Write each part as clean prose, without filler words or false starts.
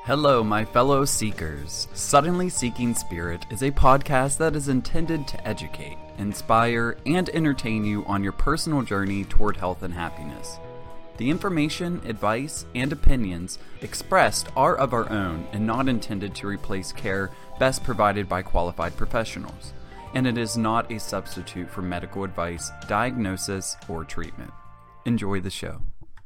Hello, my fellow seekers. Suddenly Seeking Spirit is a podcast that is intended to educate, inspire, and entertain you on your personal journey toward health and happiness. The information, advice, and opinions expressed are of our own and not intended to replace care best provided by qualified professionals, and it is not a substitute for medical advice, diagnosis, or treatment. Enjoy the show.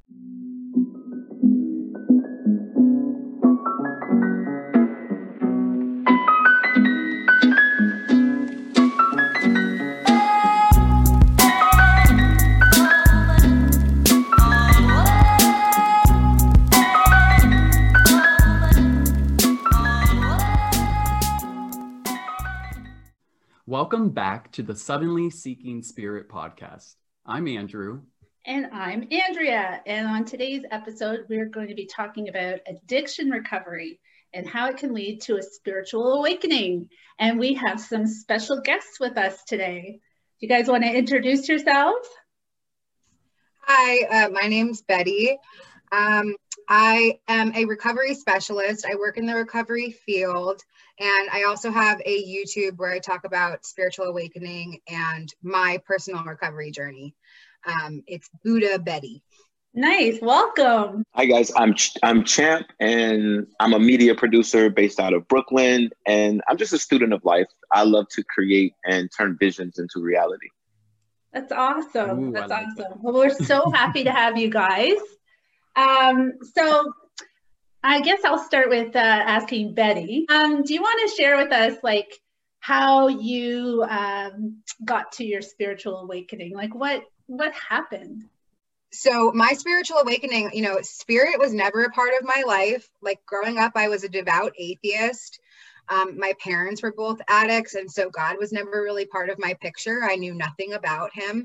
Welcome back to the Suddenly Seeking Spirit podcast. I'm Andrew. And I'm Andrea. And on today's episode, we're going to be talking about addiction recovery and how it can lead to a spiritual awakening. And we have some special guests with us today. Do you guys want to introduce yourselves? Hi, my name's Betty. I am a recovery specialist. I work in the recovery field, and I also have a YouTube where I talk about spiritual awakening and my personal recovery journey. It's Buddha Betty. Nice, welcome. Hi guys, I'm Champ, and I'm a media producer based out of Brooklyn, and I'm just a student of life. I love to create and turn visions into reality. That's awesome. Ooh, That's I like awesome. that. Well, we're so happy to have you guys. So I guess I'll start with asking Betty. Do you want to share with us like how you got to your spiritual awakening? Like what happened? So my spiritual awakening, spirit was never a part of my life. Like growing up, I was a devout atheist. My parents were both addicts, and so God was never really part of my picture. I knew nothing about him.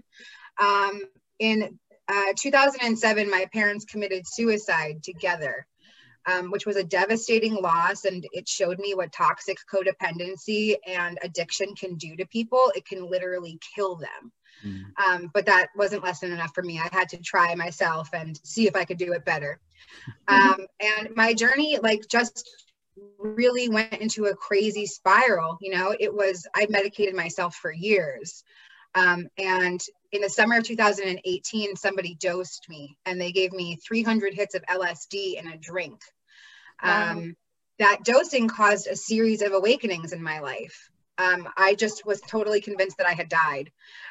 In 2007, my parents committed suicide together, which was a devastating loss, and it showed me what toxic codependency and addiction can do to people. It can literally kill them. But that wasn't lesson enough for me. I had to try myself and see if I could do it better. And my journey, just really went into a crazy spiral. I medicated myself for years. And in the summer of 2018, somebody dosed me, and they gave me 300 hits of LSD in a drink. That dosing caused a series of awakenings in my life. I just was totally convinced that I had died.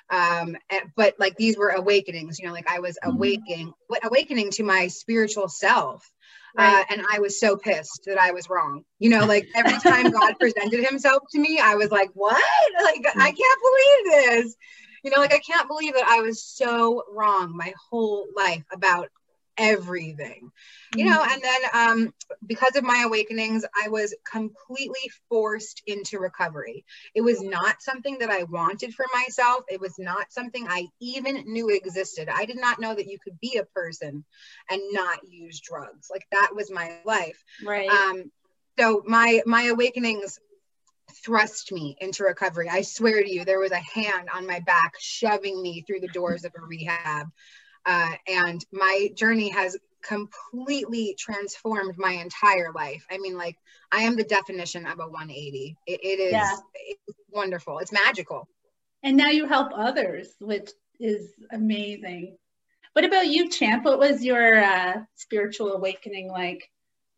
But these were awakenings, I was awakening to my spiritual self. Right. And I was so pissed that I was wrong. Every time God presented himself to me, I was like, what? I can't believe this. I can't believe that I was so wrong my whole life about everything, and then because of my awakenings, I was completely forced into recovery. It was not something that I wanted for myself. It was not something I even knew existed. I did not know that you could be a person and not use drugs. That was my life. Right. So my awakenings thrust me into recovery. I swear to you, there was a hand on my back shoving me through the doors of a rehab. And my journey has completely transformed my entire life. I mean, I am the definition of a 180. It is It's wonderful. It's magical. And now you help others, which is amazing. What about you, Champ? What was your spiritual awakening like?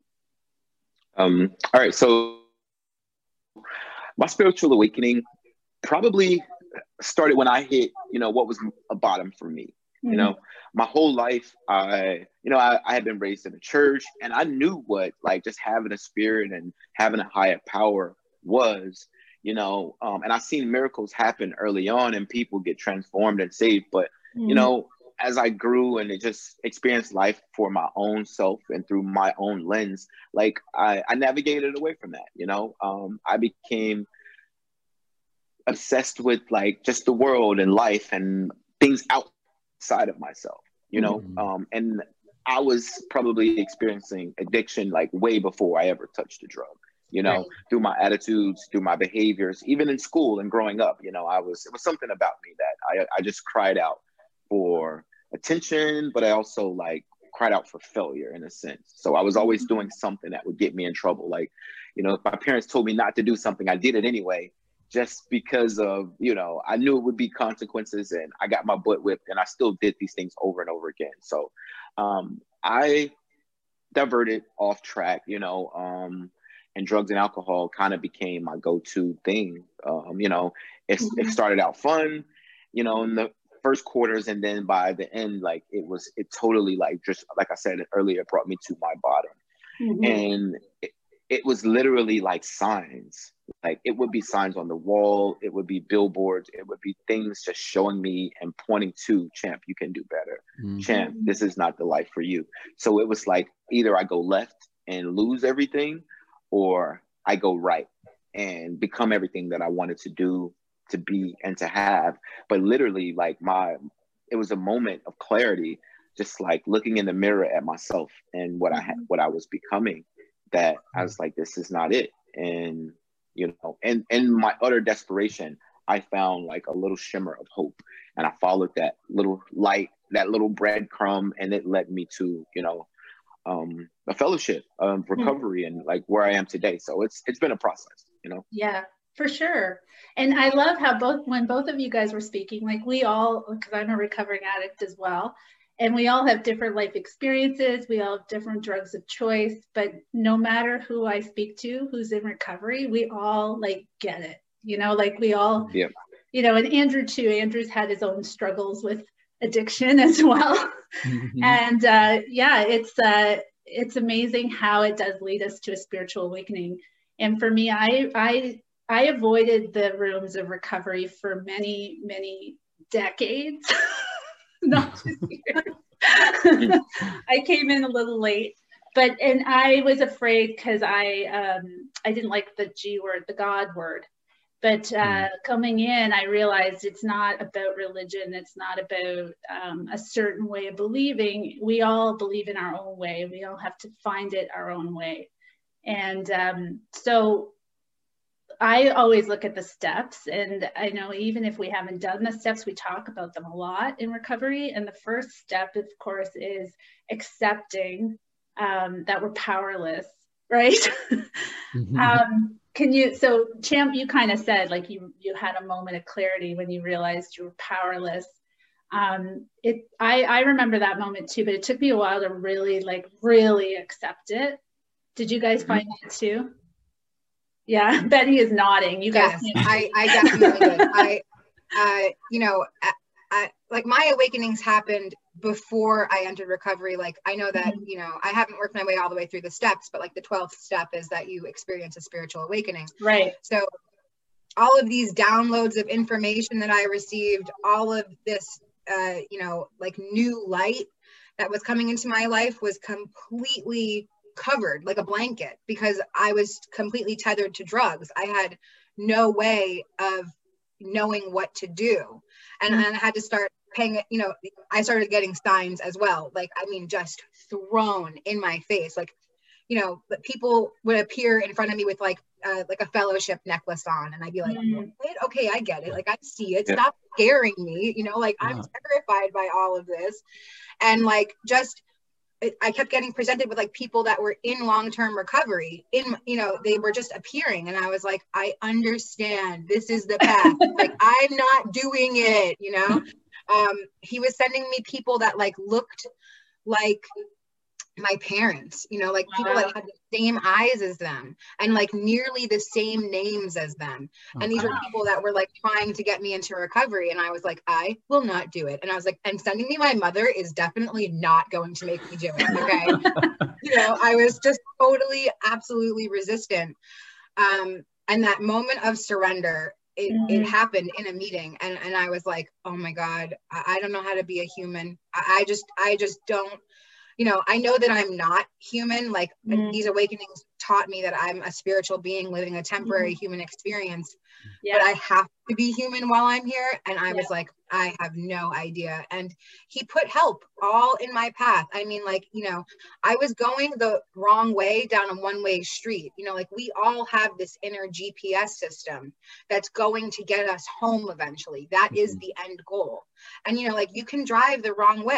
All right, so my spiritual awakening probably started when I hit, what was a bottom for me. My whole life, I had been raised in a church, and I knew what just having a spirit and having a higher power was, and I've seen miracles happen early on and people get transformed and saved. But, as I grew and just experienced life for my own self and through my own lens, I navigated away from that. I became obsessed with just the world and life and things outside of myself, and I was probably experiencing addiction way before I ever touched a drug, Right. through my attitudes, through my behaviors, even in school and growing up, it was something about me that I just cried out for attention, but I also cried out for failure in a sense. So I was always doing something that would get me in trouble. Like, you know, if my parents told me not to do something, I did it anyway, just because of, you know, I knew it would be consequences, and I got my butt whipped, and I still did these things over and over again. So I diverted off track, you know, and drugs and alcohol kind of became my go-to thing. You know, it started out fun, you know, in the first quarters, and then by the end, like it totally, like, just like I said earlier, brought me to my bottom. And it was literally like signs. Like, it would be signs on the wall, it would be billboards, it would be things just showing me and pointing to, champ, you can do better. Champ, this is not the life for you. So it was like, either I go left and lose everything, or I go right and become everything that I wanted to do, to be, and to have. But literally, like, it was a moment of clarity, just like looking in the mirror at myself and what I was becoming, that I was like, this is not it. And, you know, and in my utter desperation, I found like a little shimmer of hope, and I followed that little light, that little breadcrumb, and it led me to, you know, a fellowship of recovery, and like where I am today. So it's been a process, you know? Yeah, for sure. And I love how when both of you guys were speaking, like, we all, because I'm a recovering addict as well, and we all have different life experiences, we all have different drugs of choice, but no matter who I speak to who's in recovery, we all like get it, you know, like we all, you know, and Andrew too. Andrew's had his own struggles with addiction as well. And yeah, it's amazing how it does lead us to a spiritual awakening. And for me, I avoided the rooms of recovery for many, many decades. Not just years. I came in a little late, and I was afraid because I didn't like the G word, the God word. But coming in, I realized it's not about religion. It's not about a certain way of believing. We all believe in our own way. We all have to find it our own way. And so I always look at the steps, and I know even if we haven't done the steps, we talk about them a lot in recovery. And the first step, of course, is accepting that we're powerless, right? So Champ, you kind of said like you had a moment of clarity when you realized you were powerless. I remember that moment too, but it took me a while to really accept it. Did you guys find that too? Yeah, Betty is nodding. You guys. Yes, I definitely did. You know, like my awakenings happened before I entered recovery. Like, I know that, you know, I haven't worked my way all the way through the steps, but like the 12th step is that you experience a spiritual awakening. Right. So all of these downloads of information that I received, all of this, you know, like new light that was coming into my life was completely covered like a blanket, because I was completely tethered to drugs. I had no way of knowing what to do. And I had to start paying, you know, I started getting signs as well. Like, I mean, just thrown in my face. Like, you know, people would appear in front of me with like a fellowship necklace on. And I'd be like, okay, I get it. Like, I see it. Stop scaring me. You know, like I'm terrified by all of this. And like, I kept getting presented with like people that were in long-term recovery, you know, they were just appearing. And I was like, I understand, this is the path. Like, I'm not doing it, you know? He was sending me people that like looked like my parents, you know, like people that had the same eyes as them and like nearly the same names as them. And these were people that were like trying to get me into recovery. And I was like, I will not do it. And I was like, and sending me my mother is definitely not going to make me do it. Okay. You know, I was just totally, absolutely resistant. And that moment of surrender, it happened in a meeting. And I was like, oh my God, I don't know how to be a human. I just don't. You know, I know that I'm not human. Like these awakenings taught me that I'm a spiritual being living a temporary human experience, but I have to be human while I'm here. And I was like, I have no idea. And he put help all in my path. I mean, like, you know, I was going the wrong way down a one-way street. You know, like we all have this inner GPS system that's going to get us home eventually. That is the end goal. And, you know, like you can drive the wrong way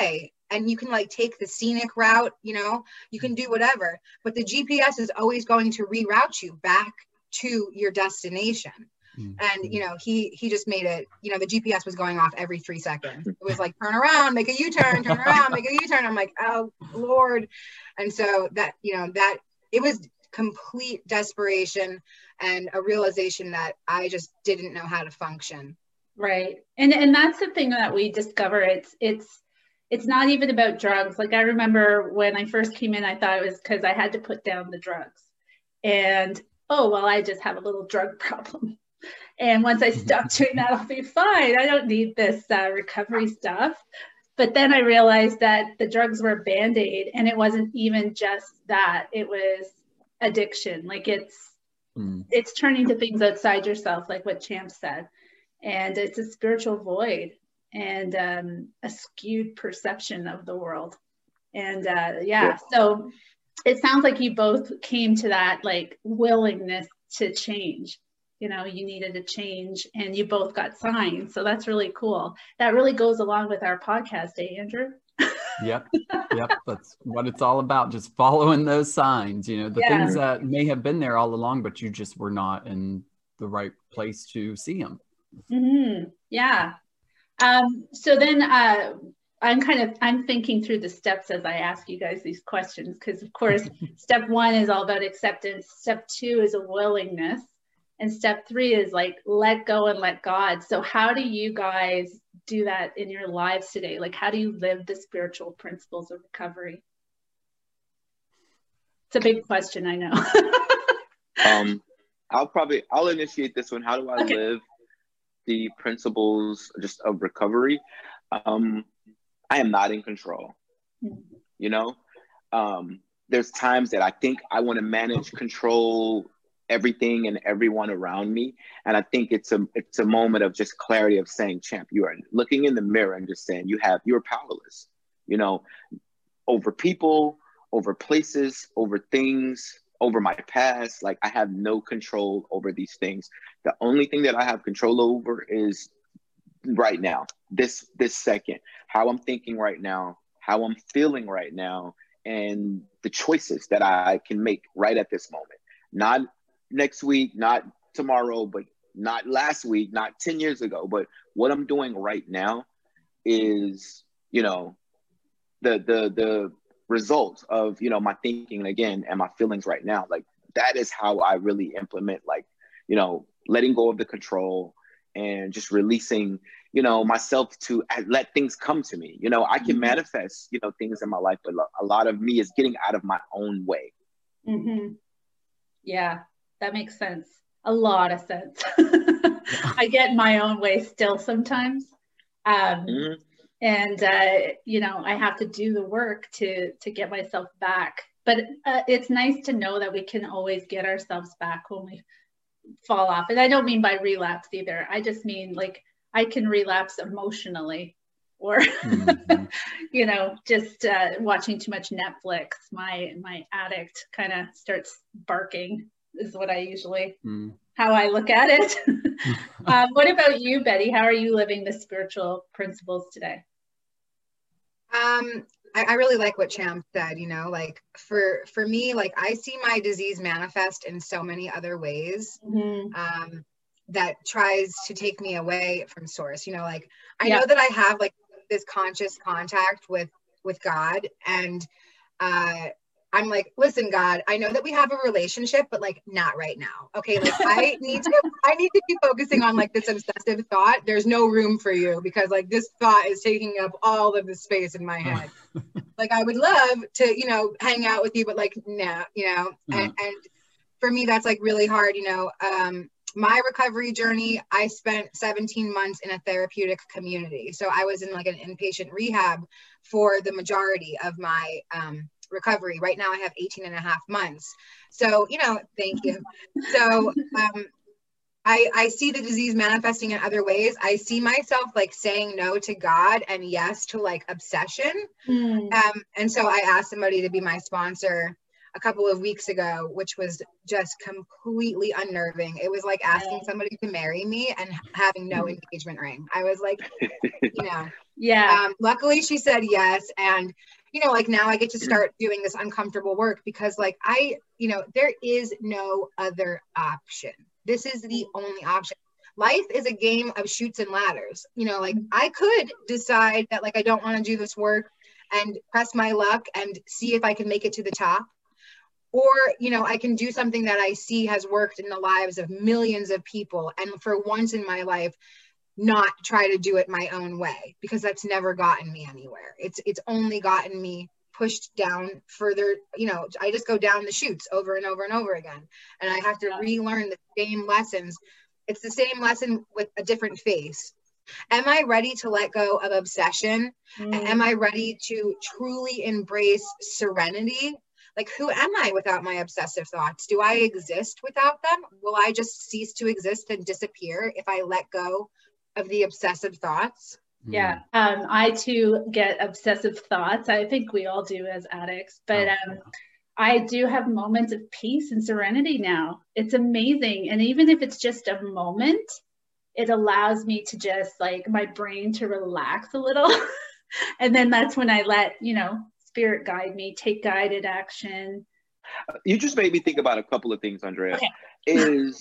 and you can like take the scenic route, you know, you can do whatever, but the GPS is always going to reroute you back to your destination. And, you know, he just made it, you know, the GPS was going off every 3 seconds. It was like, turn around, make a U-turn, turn around, make a U-turn. I'm like, oh Lord. And so that, you know, that it was complete desperation and a realization that I just didn't know how to function. Right. And that's the thing that we discover. It's not even about drugs. Like I remember when I first came in, I thought it was because I had to put down the drugs. And, oh, well, I just have a little drug problem. And once I stop doing that, I'll be fine. I don't need this recovery stuff. But then I realized that the drugs were a Band-Aid, and it wasn't even just that. It was addiction. Like it's turning to things outside yourself, like what Champ said. And it's a spiritual void and a skewed perception of the world. And so it sounds like you both came to that like willingness to change. You know, you needed a change and you both got signs. So that's really cool. That really goes along with our podcast, Andrew? Yep. That's what it's all about. Just following those signs, you know, the things that may have been there all along, but you just were not in the right place to see them. Mm-hmm. Yeah. So then I'm thinking through the steps as I ask you guys these questions, because of course, step 1 is all about acceptance. Step 2 is a willingness. And step 3 is like, let go and let God. So how do you guys do that in your lives today? Like, how do you live the spiritual principles of recovery? It's a big question, I know. I'll initiate this one. How do I live the principles just of recovery? I am not in control. You know, there's times that I think I want to manage, control everything and everyone around me. And I think it's a moment of just clarity of saying, Champ, you are looking in the mirror and just saying you're powerless, you know, over people, over places, over things, over my past. Like I have no control over these things. The only thing that I have control over is right now, this second, how I'm thinking right now, how I'm feeling right now, and the choices that I can make right at this moment. Not next week, not tomorrow, but not last week, not 10 years ago, but what I'm doing right now is, you know, the result of, you know, my thinking again and my feelings right now. Like that is how I really implement, like, you know, letting go of the control and just releasing, you know, myself to let things come to me. You know, I can manifest, you know, things in my life, but a lot of me is getting out of my own way. Mm-hmm. Yeah. That makes sense. A lot of sense. I get in my own way still sometimes. And, you know, I have to do the work to get myself back. But it's nice to know that we can always get ourselves back when we fall off. And I don't mean by relapse either. I just mean like I can relapse emotionally or, you know, just watching too much Netflix. My addict kind of starts barking. Is what I usually, how I look at it. What about you, Betty? How are you living the spiritual principles today? I really like what Champ said, you know, like for me, like I see my disease manifest in so many other ways that tries to take me away from source, you know, like I know that I have like this conscious contact with God, and I'm like, listen, God, I know that we have a relationship, but like not right now. Okay. Like I need to be focusing on like this obsessive thought. There's no room for you because like this thought is taking up all of the space in my head. Like I would love to, you know, hang out with you, but like, nah, you know, and for me, that's like really hard, you know. My recovery journey, I spent 17 months in a therapeutic community. So I was in like an inpatient rehab for the majority of my, recovery. Right now I have 18 and a half months. So, you know, thank you. So, I see the disease manifesting in other ways. I see myself like saying no to God and yes to like obsession. And so I asked somebody to be my sponsor a couple of weeks ago, which was just completely unnerving. It was like asking somebody to marry me and having no engagement ring. I was like, you know, luckily she said yes. And, you know, like now I get to start doing this uncomfortable work because like there is no other option. This is the only option. Life is a game of chutes and ladders. You know, like I could decide that like I don't want to do this work and press my luck and see if I can make it to the top. Or, you know, I can do something that I see has worked in the lives of millions of people. And for once in my life, not try to do it my own way, because that's never gotten me anywhere. It's only gotten me pushed down further. You know, I just go down the chutes over and over and over again. And I have to relearn the same lessons. It's the same lesson with a different face. Am I ready to let go of obsession? Am I ready to truly embrace serenity? Like, who am I without my obsessive thoughts? Do I exist without them? Will I just cease to exist and disappear if I let go of the obsessive thoughts? Yeah. I too get obsessive thoughts. I think we all do as addicts, but I do have moments of peace and serenity now. It's amazing. And even if it's just a moment, it allows me to just like my brain to relax a little. And then that's when I let, you know, spirit guide me, take guided action. You just made me think about a couple of things, Andrea. Okay.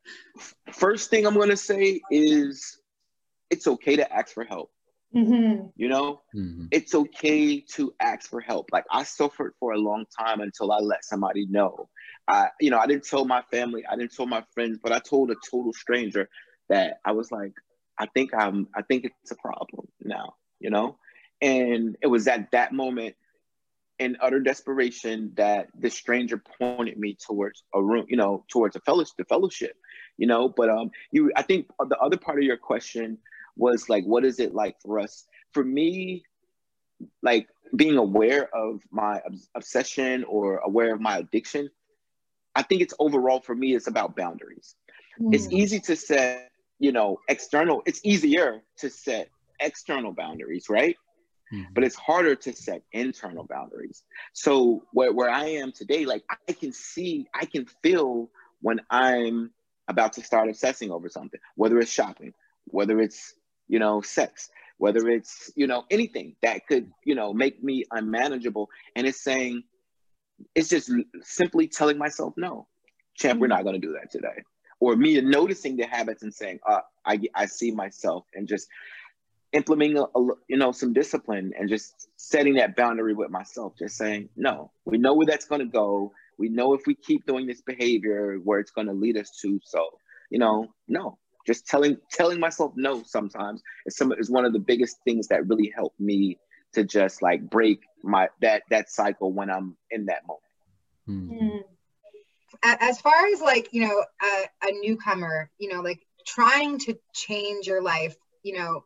First thing I'm going to say is it's okay to ask for help. You know, it's okay to ask for help. Like I suffered for a long time until I let somebody know. I didn't tell my family, I didn't tell my friends, but I told a total stranger that I was like, I think it's a problem now, you know? And it was at that moment in utter desperation that the stranger pointed me towards a room, you know, towards the fellowship, you know. But I think the other part of your question was like, what is it like for us? For me, like being aware of my obsession or aware of my addiction, I think it's overall for me, it's about boundaries. It's easy to set, you know, it's easier to set external boundaries, right? But it's harder to set internal boundaries. So where I am today, like I can feel when I'm about to start obsessing over something, whether it's shopping, whether it's, you know, sex, whether it's, you know, anything that could, you know, make me unmanageable. And it's just simply telling myself, no, champ, we're not going to do that today. Or me noticing the habits and saying, I see myself, and just implementing some discipline and just setting that boundary with myself, just saying, no, we know where that's going to go. We know if we keep doing this behavior, where it's going to lead us to. So, you know, no, just telling myself no sometimes is one of the biggest things that really helped me to just like break that cycle when I'm in that moment. As far as like, you know, a newcomer, you know, like trying to change your life, you know,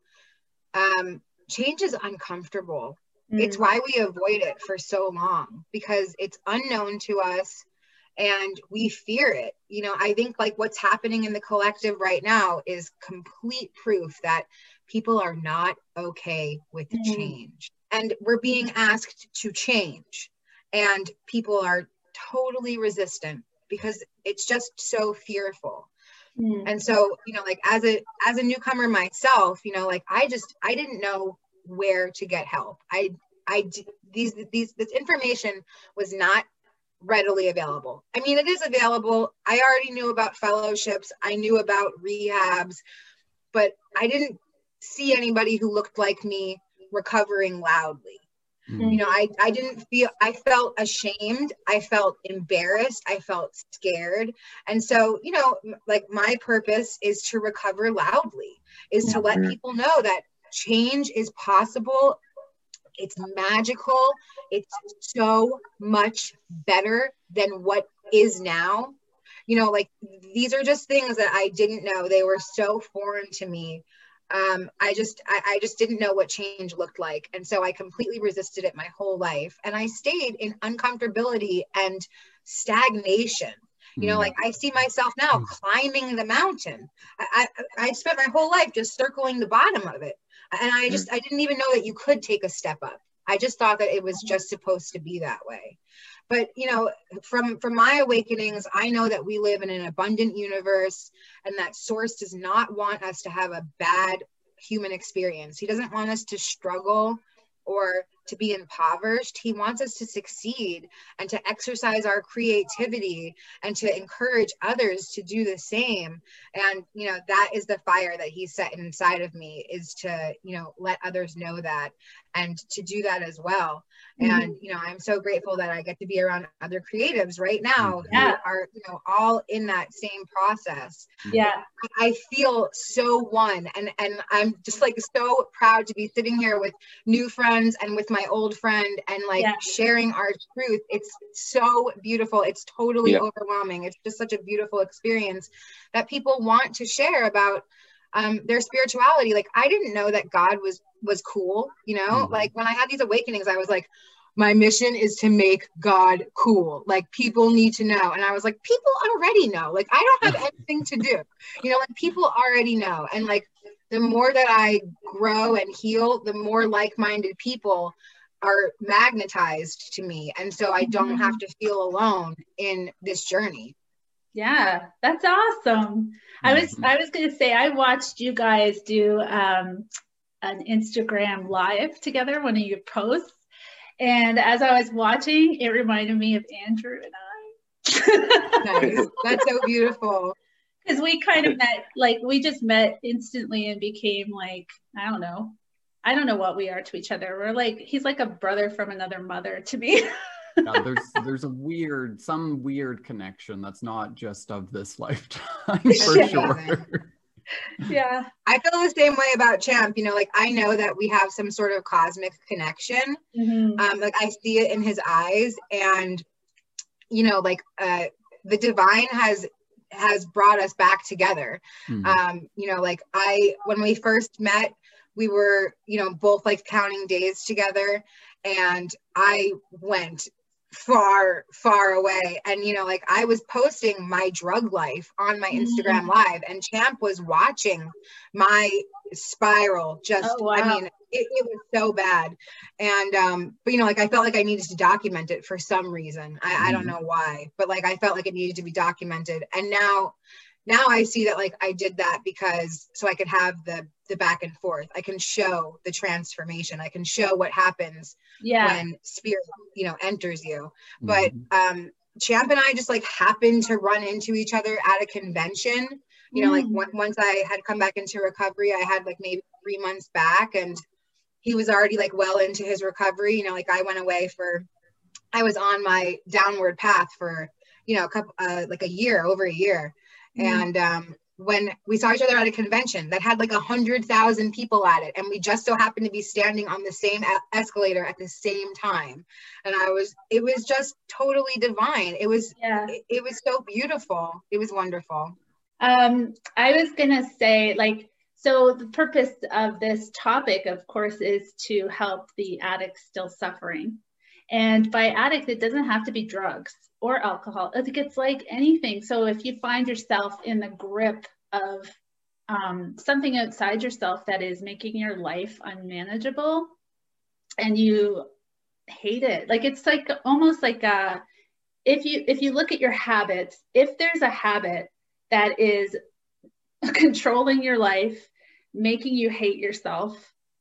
change is uncomfortable. It's why we avoid it for so long, because it's unknown to us and we fear it. You know, I think like what's happening in the collective right now is complete proof that people are not okay with change, and we're being asked to change, and people are totally resistant because it's just so fearful. And so, you know, like as a newcomer myself, you know, like I didn't know where to get help. This information was not readily available. I mean, it is available. I already knew about fellowships. I knew about rehabs, but I didn't see anybody who looked like me recovering loudly. You know, I felt ashamed. I felt embarrassed. I felt scared. And so, you know, like my purpose is to recover loudly, is to let people know that change is possible. It's magical. It's so much better than what is now. You know, like these are just things that I didn't know. They were so foreign to me. I just didn't know what change looked like. And so I completely resisted it my whole life. And I stayed in uncomfortability and stagnation. You know, like I see myself now climbing the mountain. I spent my whole life just circling the bottom of it. And I didn't even know that you could take a step up. I just thought that it was just supposed to be that way. But, from my awakenings, I know that we live in an abundant universe, and that source does not want us to have a bad human experience. He doesn't want us to struggle or to be impoverished. He wants us to succeed and to exercise our creativity and to encourage others to do the same. And, that is the fire that he set inside of me, is to, let others know that and to do that as well. And, I'm so grateful that I get to be around other creatives right now who are, all in that same process. Yeah. I feel so one. And I'm just like so proud to be sitting here with new friends and with my old friend and sharing our truth. It's so beautiful. It's totally overwhelming. It's just such a beautiful experience that people want to share about their spirituality. Like, I didn't know that God was cool, like when I had these awakenings, I was like, my mission is to make God cool. Like, people need to know. And I was like, people already know. Like, I don't have anything to do, like people already know. And like, the more that I grow and heal, the more like-minded people are magnetized to me. And so I don't have to feel alone in this journey. Yeah, that's awesome. I was going to say, I watched you guys do an Instagram live together, one of your posts. And as I was watching, it reminded me of Andrew and I. Nice. That's so beautiful. Because we kind of met, we just met instantly and became like, I don't know what we are to each other. We're like, he's like a brother from another mother to me. Yeah, there's some weird connection that's not just of this lifetime, for sure. Yeah. I feel the same way about Champ. I know that we have some sort of cosmic connection. I see it in his eyes, and the divine has brought us back together. When we first met, we were, both counting days together, and I went far away. And, I was posting my drug life on my Instagram live, and Champ was watching my spiral. Just, oh, wow. I mean, it was so bad. And, but, I felt like I needed to document it for some reason. I don't know why, but I felt like it needed to be documented. And now I see that I did that so I could have the back and forth. I can show the transformation. I can show what happens when spirit, enters you. But Champ and I just happened to run into each other at a convention. Once I had come back into recovery, I had maybe 3 months back, and he was already well into his recovery. I went away I was on my downward path for, over a year. And when we saw each other at a convention that had 100,000 people at it, and we just so happened to be standing on the same escalator at the same time, and it was just totally divine. It was so beautiful. It was wonderful. I was gonna say, so the purpose of this topic, of course, is to help the addicts still suffering. And by addict, it doesn't have to be drugs or alcohol. I think it's like anything. So if you find yourself in the grip of something outside yourself that is making your life unmanageable, and you hate it, it's almost if you look at your habits, if there's a habit that is controlling your life, making you hate yourself,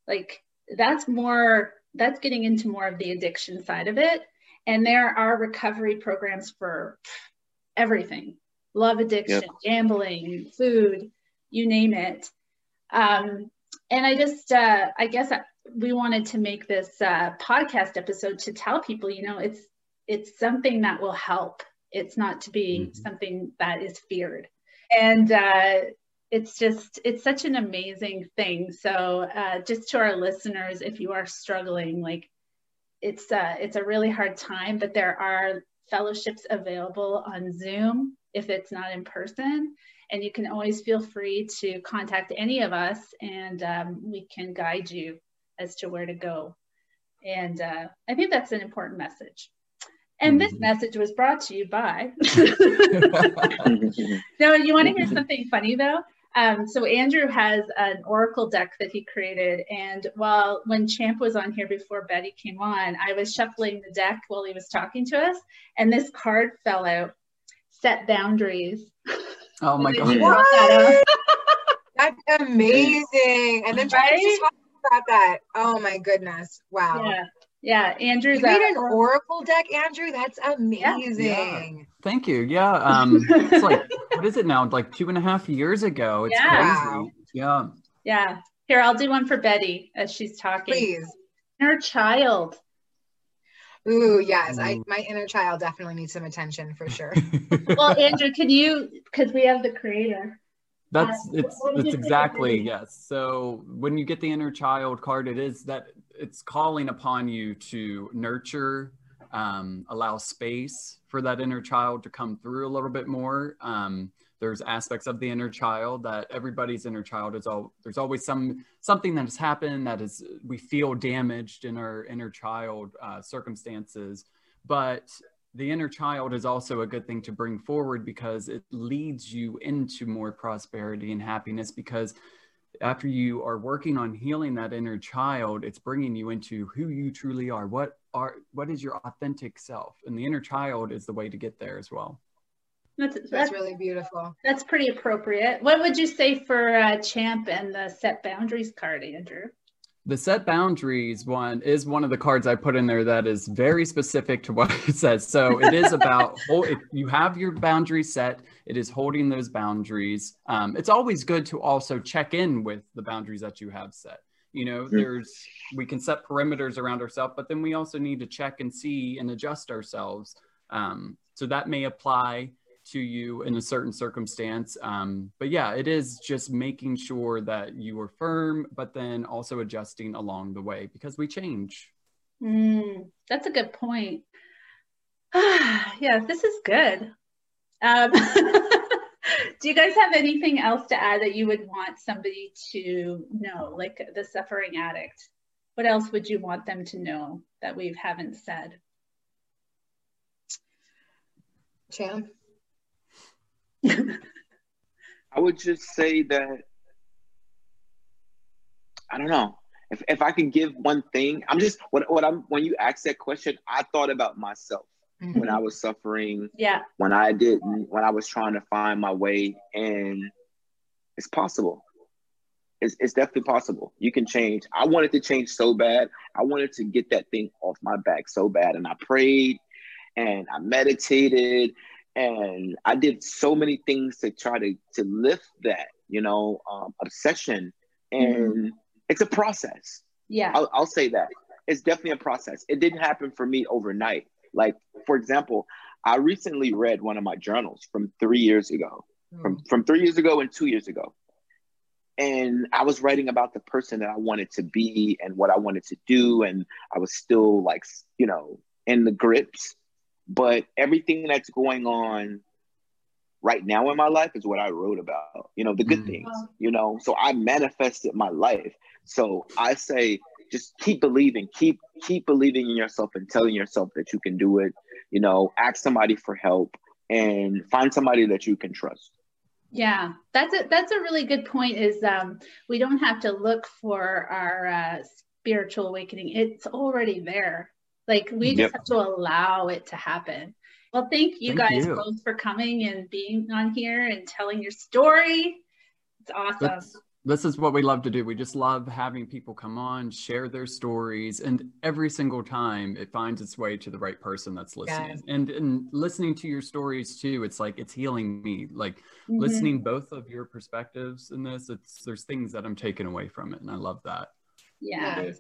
that's getting into more of the addiction side of it. And there are recovery programs for everything: love addiction, gambling, food, you name it. And I just, I guess we wanted to make this podcast episode to tell people, it's something that will help. It's not to be something that is feared. And it's such an amazing thing. So just to our listeners, if you are struggling, it's a really hard time, but there are fellowships available on Zoom if it's not in person. And you can always feel free to contact any of us, and we can guide you as to where to go. And I think that's an important message. And this message was brought to you by. No, you want to hear something funny though? So Andrew has an oracle deck that he created. And when Champ was on here before Betty came on, I was shuffling the deck while he was talking to us. And this card fell out, Set Boundaries. Oh my God. What? That's amazing. And then trying to talk about that. Oh my goodness. Wow. Yeah. Andrew's you made an oracle deck, Andrew? That's amazing. Yeah. Thank you. Yeah. It's like, what is it now? Like 2.5 years ago. It's crazy. Wow. Yeah. Yeah. Here, I'll do one for Betty as she's talking. Please. Inner child. Ooh, yes. My inner child definitely needs some attention for sure. Well, Andrew, can you, because we have the creator. It's exactly, yes. So when you get the inner child card, it's calling upon you to nurture, allow space for that inner child to come through a little bit more. There's aspects of the inner child that everybody's inner child there's always something that has happened we feel damaged in our inner child circumstances, but the inner child is also a good thing to bring forward because it leads you into more prosperity and happiness, because after you are working on healing that inner child, it's bringing you into who you truly are. What is your authentic self? And the inner child is the way to get there as well. That's really beautiful. That's pretty appropriate. What would you say for Champ and the Set Boundaries card, Andrew? The Set Boundaries one is one of the cards I put in there that is very specific to what it says. So it is about, if you have your boundaries set, it is holding those boundaries. It's always good to also check in with the boundaries that you have set. You know, we can set perimeters around ourselves, but then we also need to check and see and adjust ourselves. So that may apply to you in a certain circumstance. But yeah, it is just making sure that you are firm, but then also adjusting along the way because we change. That's a good point. Yeah, this is good. Do you guys have anything else to add that you would want somebody to know, like the suffering addict? What else would you want them to know that we haven't said? Champ? I would just say that, I don't know, if I can give one thing, when you ask that question, I thought about myself when I was suffering, when I was trying to find my way, and it's possible. It's definitely possible. You can change. I wanted to change so bad. I wanted to get that thing off my back so bad, and I prayed and I meditated. And I did so many things to try to lift that, obsession. And it's a process. Yeah, I'll say that. It's definitely a process. It didn't happen for me overnight. Like, for example, I recently read one of my journals from 3 years ago, from 3 years ago and 2 years ago. And I was writing about the person that I wanted to be and what I wanted to do. And I was still in the grips. But everything that's going on right now in my life is what I wrote about, the good things, so I manifested my life. So I say, just keep believing, keep believing in yourself and telling yourself that you can do it, ask somebody for help and find somebody that you can trust. Yeah, that's a really good point is we don't have to look for our spiritual awakening. It's already there. Like we just have to allow it to happen. Well, thank you guys both for coming and being on here and telling your story. It's awesome. This is what we love to do. We just love having people come on, share their stories, and every single time it finds its way to the right person that's listening. Yes. And listening to your stories too, it's like it's healing me. Like listening both of your perspectives in this, there's things that I'm taking away from it, and I love that. Yeah.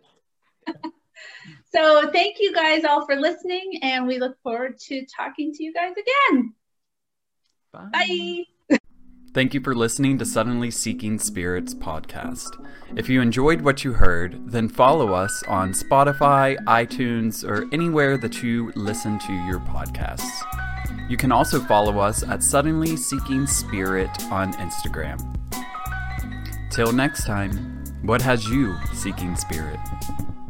So thank you guys all for listening, and we look forward to talking to you guys again. Bye. Bye. Thank you for listening to Suddenly Seeking Spirits podcast. If you enjoyed what you heard, then follow us on Spotify, iTunes, or anywhere that you listen to your podcasts. You can also follow us at Suddenly Seeking Spirit on Instagram. Till next time, what has you seeking spirit?